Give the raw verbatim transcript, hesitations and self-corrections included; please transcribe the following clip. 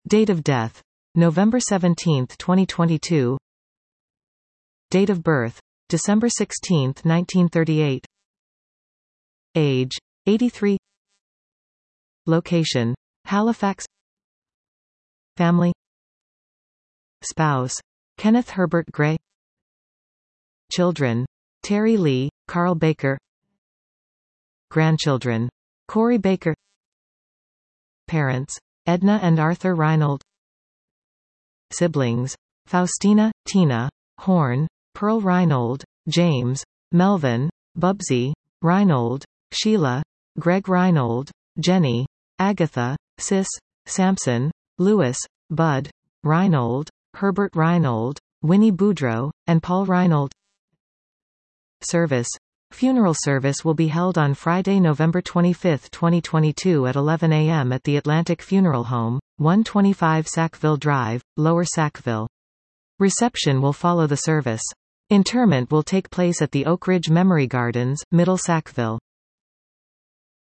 Date of death: November seventeenth, twenty twenty-two. Date of birth: December sixteenth, nineteen thirty-eight. Age: eighty-three. Location: Halifax. Family. Spouse: Kenneth Herbert Gray. Children: Terry Lee, Carl Baker. Grandchildren: Corey Baker. Parents: Edna and Arthur Reinold. Siblings: Faustina, Tina, Horn, Pearl Reinold, James, Melvin, Bubsy, Reinold, Sheila, Greg Reinold, Jenny, Agatha, Sis, Samson, Louis, Bud, Reinold, Herbert Reinold, Winnie Boudreau, and Paul Reinold. Service: Funeral service will be held on Friday, November twenty-fifth, twenty twenty-two at eleven a m at the Atlantic Funeral Home, one twenty-five Sackville Drive, Lower Sackville. Reception will follow the service. Interment will take place at the Oak Ridge Memory Gardens, Middle Sackville.